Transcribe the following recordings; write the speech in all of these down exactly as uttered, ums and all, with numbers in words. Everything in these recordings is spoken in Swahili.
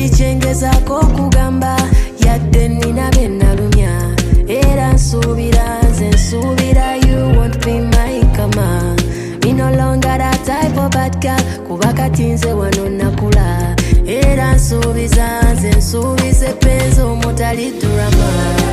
Teri kyengezako kugamba yadde nina bennalumya era nsuubira nze nsuubira you won't be my kama. Me no longer that type of bad girl kuba kati nze wano nakula era nsuubiza nze nsuubize penzi omutali drama.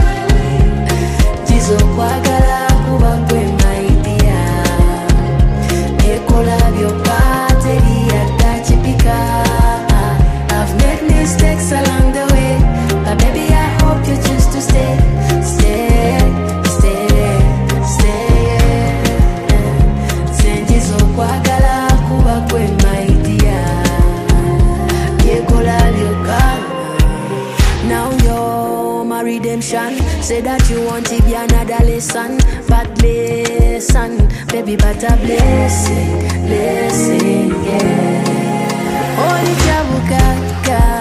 Jizo kwagala kuba gwe my dear ekola byokka teri yadakipika. I've made mistakes along the way, but baby I hope you choose to stay, stay, stay, stay. Zenjizo kwagala kuba kwe my dear, yekola lyoka. Now you're my redemption. Say that you want to be another lesson, but listen, baby, but a blessing, blessing, yeah. Holy Jabuka.